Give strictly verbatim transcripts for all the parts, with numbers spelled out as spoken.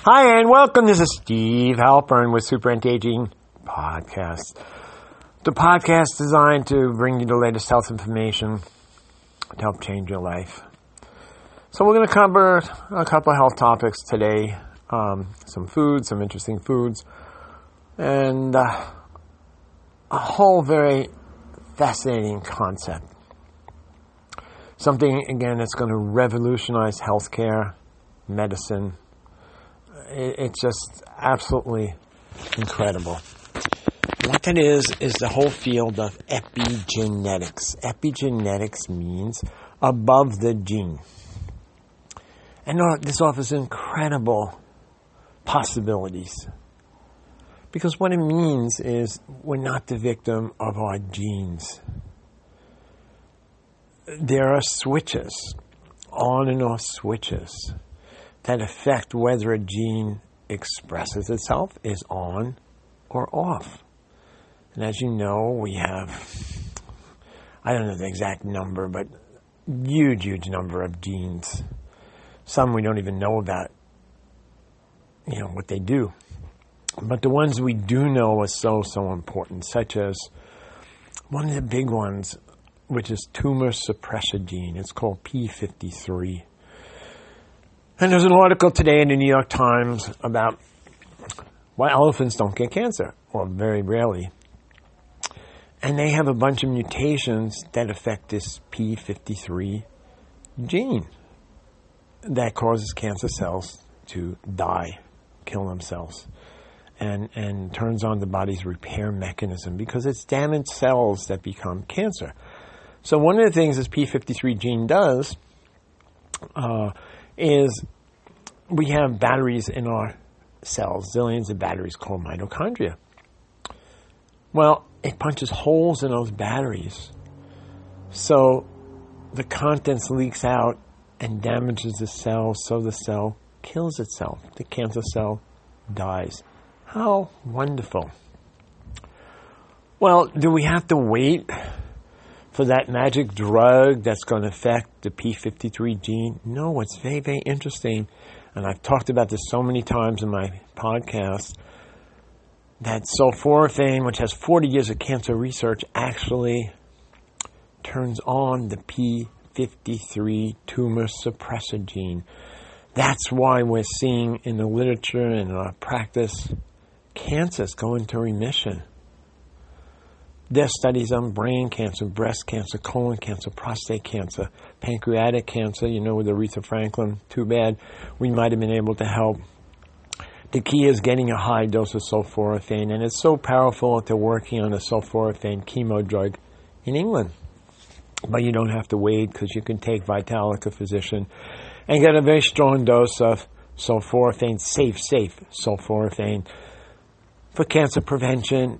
Hi, and welcome. This is Steve Halpern with Super Anti-Aging Podcast. The podcast designed to bring you the latest health information to help change your life. So we're going to cover a couple of health topics today. Um, some foods, some interesting foods, and uh, a whole very fascinating concept. Something, again, that's going to revolutionize healthcare, medicine. It's just absolutely incredible. What that is, is the whole field of epigenetics. Epigenetics means above the gene. And this offers incredible possibilities. Because what it means is we're not the victim of our genes. There are switches, on and off switches, that affect whether a gene expresses itself, is on or off. And as you know, we have, I don't know the exact number, but huge, huge number of genes. Some we don't even know about, you know, what they do. But the ones we do know are so, so important, such as one of the big ones, which is tumor suppressor gene. It's called P fifty-three. And there's an article today in the New York Times about why elephants don't get cancer, or very rarely. And they have a bunch of mutations that affect this P fifty-three gene that causes cancer cells to die, kill themselves, and, and turns on the body's repair mechanism because it's damaged cells that become cancer. So one of the things this P fifty-three gene does uh, is we have batteries in our cells, zillions of batteries called mitochondria. Well, it punches holes in those batteries, so the contents leaks out and damages the cell, so the cell kills itself. The cancer cell dies. How wonderful. Well, do we have to wait for that magic drug that's going to affect the P fifty-three gene? No, what's very, very interesting, and I've talked about this so many times in my podcast, that sulforaphane, which has forty years of cancer research, actually turns on the P fifty-three tumor suppressor gene. That's why we're seeing in the literature and in our practice cancers go into remission. There's studies on brain cancer, breast cancer, colon cancer, prostate cancer, pancreatic cancer, you know, with Aretha Franklin. Too bad we might have been able to help. The key is getting a high dose of sulforaphane, and it's so powerful that they're working on a sulforaphane chemo drug in England. But you don't have to wait because you can take Vitalik, a physician, and get a very strong dose of sulforaphane, safe, safe sulforaphane for cancer prevention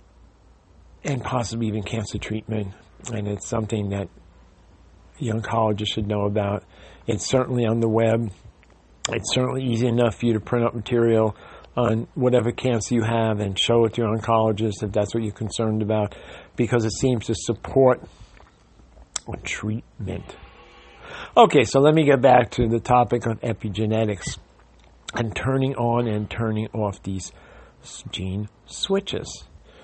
and possibly even cancer treatment. And it's something that the oncologist should know about. It's certainly on the web. It's certainly easy enough for you to print up material on whatever cancer you have and show it to your oncologist if that's what you're concerned about, because it seems to support a treatment. Okay, so let me get back to the topic of epigenetics and turning on and turning off these gene switches.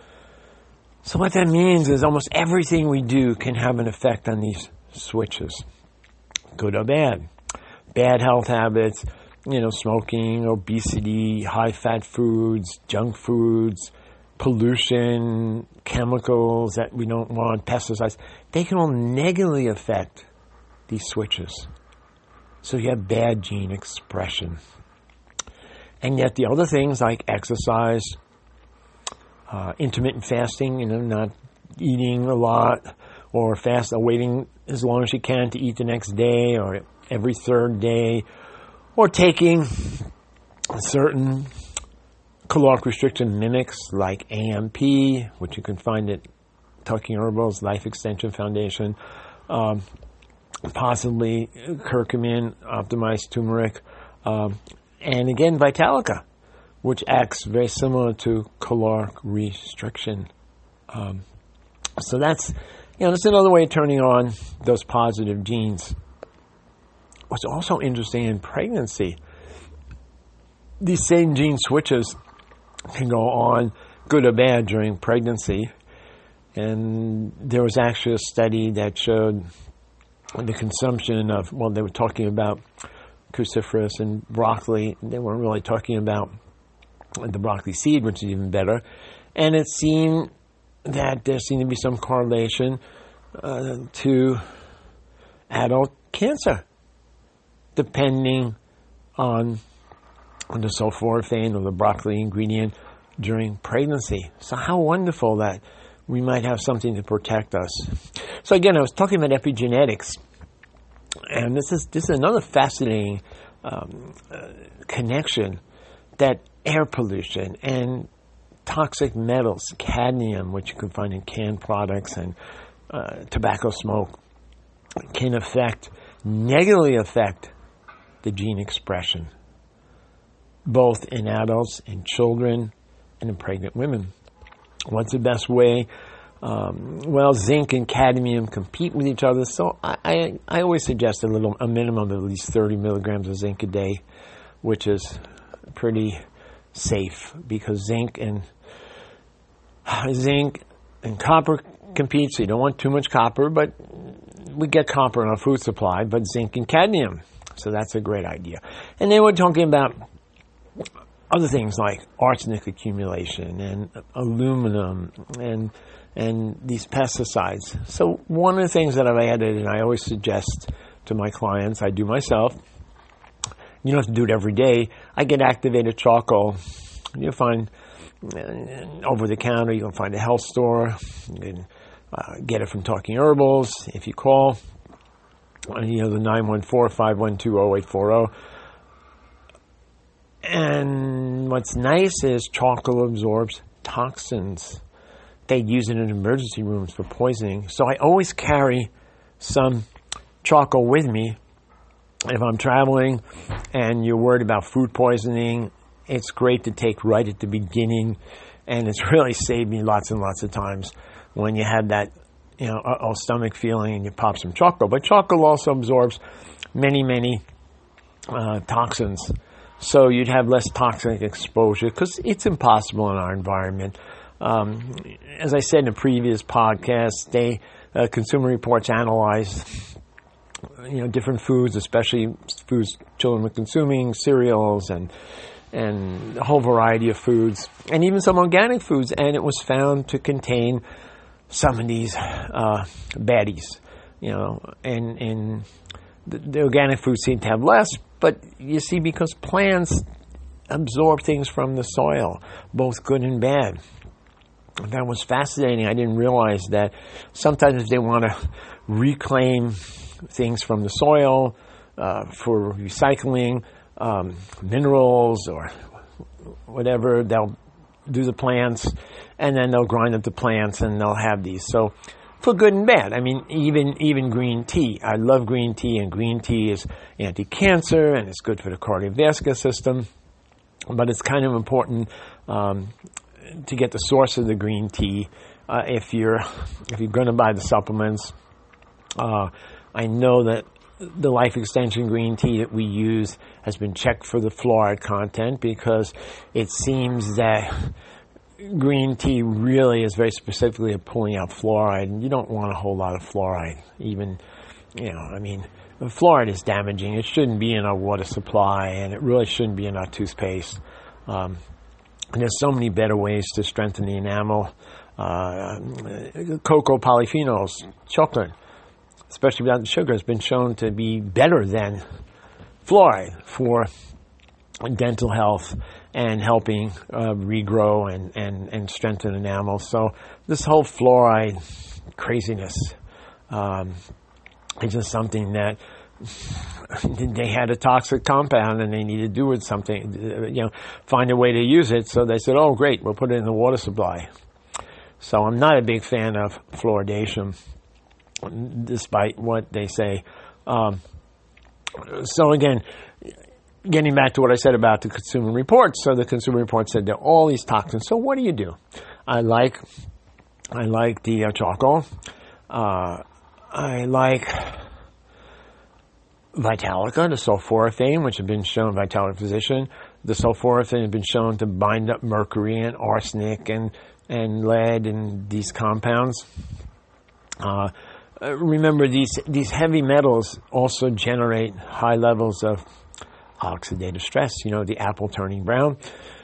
So what that means is almost everything we do can have an effect on these switches, good or bad. Bad health habits, you know, smoking, obesity, high-fat foods, junk foods, pollution, chemicals that we don't want, pesticides, they can all negatively affect these switches. So you have bad gene expression. And yet the other things like exercise, Uh, intermittent fasting, you know, not eating a lot, or fast, or waiting as long as you can to eat the next day, or every third day, or taking certain caloric restriction mimics like A M P, which you can find at Talking Herbals, Life Extension Foundation, um, possibly curcumin, optimized turmeric, um, and again, Vitalica, which acts very similar to caloric restriction. Um, so that's, you know, that's another way of turning on those positive genes. What's also interesting in pregnancy these same gene switches can go on, good or bad, during pregnancy. And there was actually a study that showed the consumption of, well, they were talking about cruciferous and broccoli. They weren't really talking about the broccoli seed, which is even better. And it seemed that there seemed to be some correlation uh, to adult cancer, depending on, on the sulforaphane or the broccoli ingredient during pregnancy. So how wonderful that we might have something to protect us. So again, I was talking about epigenetics, and this is this is another fascinating um, uh, connection, that air pollution and toxic metals, cadmium, which you can find in canned products, and uh, tobacco smoke, can affect, negatively affect the gene expression, both in adults, in children, and in pregnant women. What's the best way? Um, well, zinc and cadmium compete with each other, so I, I, I always suggest a little, a minimum of at least thirty milligrams of zinc a day, which is pretty safe, because zinc and zinc and copper compete, so you don't want too much copper, but we get copper in our food supply, but zinc and cadmium, so that's a great idea. And then we're talking about other things like arsenic accumulation and aluminum and and these pesticides. So one of the things that I've added, and I always suggest to my clients, I do myself, you don't have to do it every day, I get activated charcoal. You'll find uh, over the counter, you can find a health store, you can uh, get it from Talking Herbals if you call, you know, the nine one four, five one two, zero eight four zero. And what's nice is charcoal absorbs toxins. They use it in emergency rooms for poisoning. So I always carry some charcoal with me. If I'm traveling and you're worried about food poisoning, it's great to take right at the beginning. And it's really saved me lots and lots of times when you had that, you know, uh-oh stomach feeling and you pop some charcoal. But charcoal also absorbs many, many uh, toxins. So you'd have less toxic exposure, because it's impossible in our environment. Um, as I said in a previous podcast, they uh, Consumer Reports analyzed, you know, different foods, especially foods children were consuming, cereals and and a whole variety of foods, and even some organic foods, and it was found to contain some of these uh, baddies, you know, and and the, the organic foods seem to have less. But you see, because plants absorb things from the soil, both good and bad. That was fascinating. I didn't realize that sometimes if they want to reclaim things from the soil uh, for recycling, um, minerals or whatever, they'll do the plants, and then they'll grind up the plants and they'll have these. So for good and bad. I mean, even even green tea. I love green tea, and green tea is anti-cancer, and it's good for the cardiovascular system. But it's kind of important um, to get the source of the green tea uh, if you're if you're going to buy the supplements. Uh, I know that the Life Extension green tea that we use has been checked for the fluoride content, because it seems that green tea really is very specifically at pulling out fluoride, and you don't want a whole lot of fluoride. Even, you know, I mean, fluoride is damaging. It shouldn't be in our water supply, and it really shouldn't be in our toothpaste. Um, and there's so many better ways to strengthen the enamel. Uh, cocoa polyphenols, chocolate, especially without the sugar, has been shown to be better than fluoride for dental health and helping uh, regrow and, and, and strengthen enamel. So this whole fluoride craziness um, is just something that they had a toxic compound and they needed to do with something, you know, find a way to use it. So they said, oh, great, we'll put it in the water supply. So I'm not a big fan of fluoridation, despite what they say. Um, so again, getting back to what I said about the Consumer Reports. So the Consumer Reports said there are all these toxins. So what do you do? I like, I like the uh, charcoal. Uh, I like Vitalica, the sulforaphane, which has been shown, Vitalic Physician, the sulforaphane has been shown to bind up mercury and arsenic and, and lead and these compounds. Uh, remember, these, these heavy metals also generate high levels of oxidative stress, you know, the apple turning brown.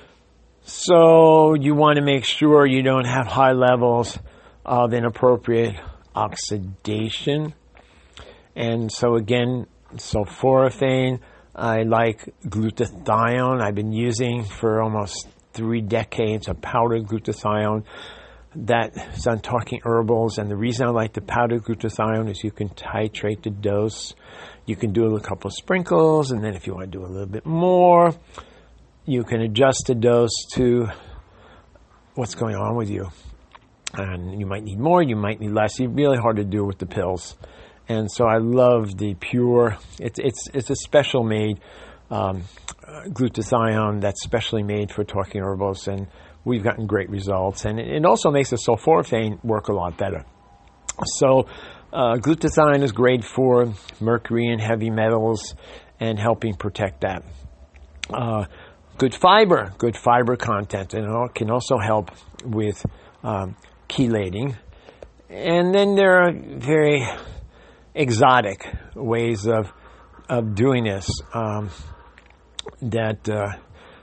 So you want to make sure you don't have high levels of inappropriate oxidation. And so again, sulforaphane, I like glutathione. I've been using for almost three decades a powdered glutathione. That's on Talking Herbals. And the reason I like the powdered glutathione is you can titrate the dose. You can do a couple of sprinkles, and then if you want to do a little bit more, you can adjust the dose to what's going on with you. And you might need more, you might need less. It's really hard to do with the pills. And so I love the pure, it's it's it's a special made um, glutathione that's specially made for Talking Herbals, and we've gotten great results. And it, it also makes the sulforaphane work a lot better. So uh, glutathione is great for mercury and heavy metals and helping protect that. Uh, good fiber, good fiber content, and it can also help with um, chelating. And then there are very exotic ways of of doing this um, that uh,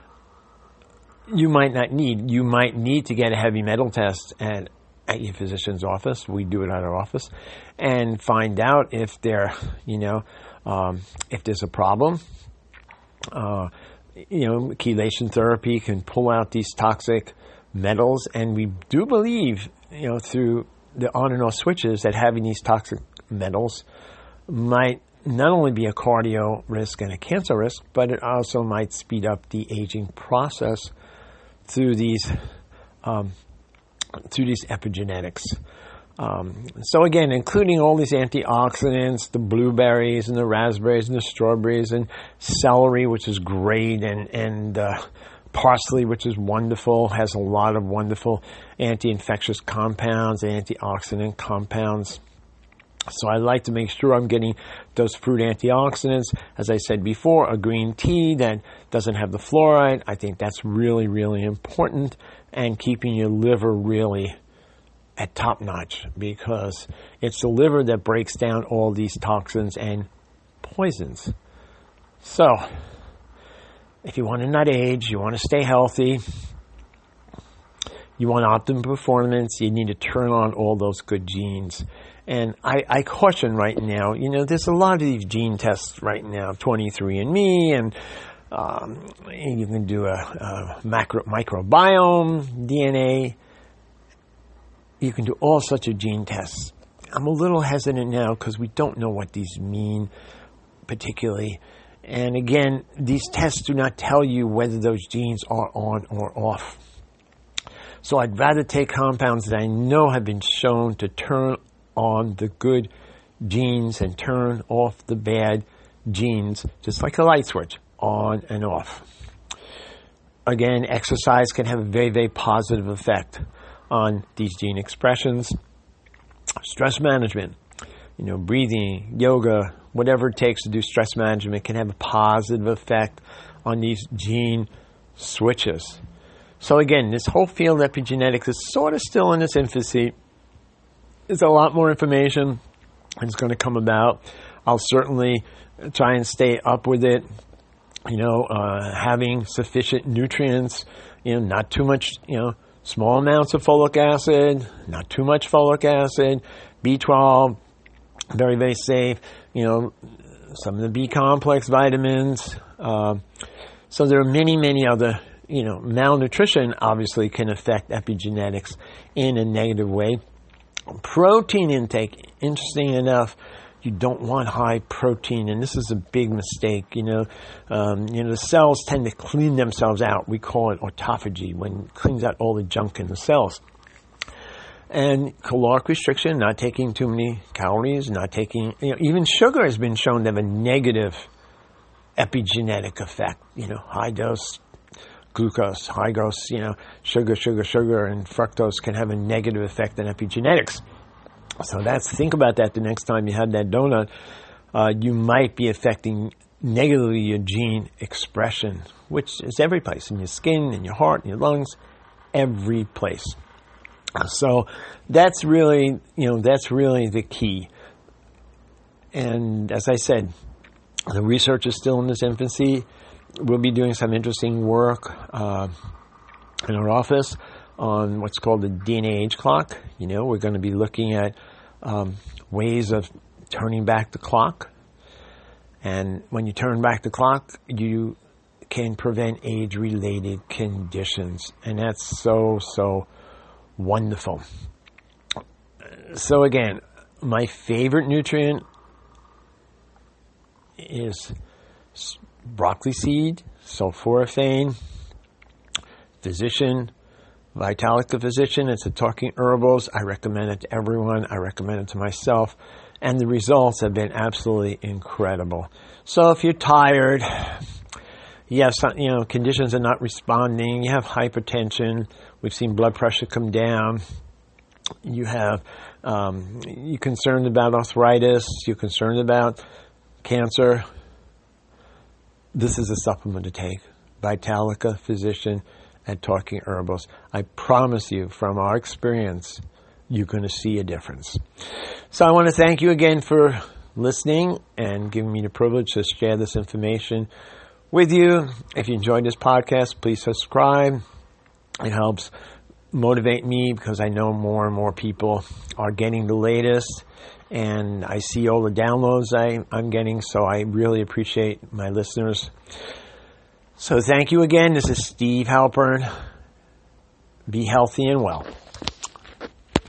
you might not need. You might need to get a heavy metal test at, at your physician's office. We do it at our office, and find out if there, you know, um, if there's a problem. Uh, you know, chelation therapy can pull out these toxic metals, and we do believe, you know, through the on and off switches that having these toxic metals might not only be a cardio risk and a cancer risk, but it also might speed up the aging process through these um, through these epigenetics. Um, so again, including all these antioxidants, the blueberries and the raspberries and the strawberries and celery, which is great, and and uh, parsley, which is wonderful, has a lot of wonderful anti-infectious compounds, antioxidant compounds. So I like to make sure I'm getting those fruit antioxidants. As I said before, a green tea that doesn't have the fluoride, I think that's really, really important, and keeping your liver really at top notch, because it's the liver that breaks down all these toxins and poisons. So if you want to not age, you want to stay healthy, you want optimum performance, you need to turn on all those good genes. And I, I caution right now, you know, there's a lot of these gene tests right now, twenty-three and me, and um, you can do a, a macro, microbiome, D N A. You can do all sorts of gene tests. I'm a little hesitant now because we don't know what these mean particularly. And again, these tests do not tell you whether those genes are on or off. So I'd rather take compounds that I know have been shown to turn on the good genes and turn off the bad genes, just like a light switch, on and off. Again, exercise can have a very, very positive effect on these gene expressions. Stress management, you know, breathing, yoga, whatever it takes to do stress management can have a positive effect on these gene switches. So again, this whole field of epigenetics is sort of still in its infancy. There's a lot more information that's going to come about. I'll certainly try and stay up with it. You know, uh, having sufficient nutrients, you know, not too much, you know, small amounts of folic acid, not too much folic acid, B twelve, very, very safe, you know, some of the B complex vitamins. Uh, so there are many, many other, you know, malnutrition obviously can affect epigenetics in a negative way. Protein intake, interesting enough, you don't want high protein, and this is a big mistake. You know, um, you know, the cells tend to clean themselves out. We call it autophagy, when it cleans out all the junk in the cells. And caloric restriction, not taking too many calories, not taking, you know, even sugar has been shown to have a negative epigenetic effect. You know, high dose glucose, high dose, you know, sugar, sugar, sugar, and fructose can have a negative effect on epigenetics. So that's, think about that the next time you have that donut. Uh, you might be affecting negatively your gene expression, which is every place, in your skin, in your heart, in your lungs, every place. So that's really, you know, that's really the key. And as I said, the research is still in its infancy. We'll be doing some interesting work uh, in our office on what's called the D N A age clock. You know, we're going to be looking at um, ways of turning back the clock. And when you turn back the clock, you can prevent age-related conditions. And that's so, so wonderful. So again, my favorite nutrient is broccoli seed, sulforaphane, Physician, Vitalica Physician. It's a Talking Herbals. I recommend it to everyone. I recommend it to myself. And the results have been absolutely incredible. So if you're tired, you have some, you know, conditions are not responding, you have hypertension, we've seen blood pressure come down, you have, um, you're concerned about arthritis, you're concerned about cancer, this is a supplement to take. Vitalica Physician at Talking Herbals. I promise you, from our experience, you're going to see a difference. So I want to thank you again for listening and giving me the privilege to share this information with you. If you enjoyed this podcast, please subscribe. It helps motivate me because I know more and more people are getting the latest, and I see all the downloads I, I'm getting, so I really appreciate my listeners. So thank you again. This is Steve Halpern. Be healthy and well.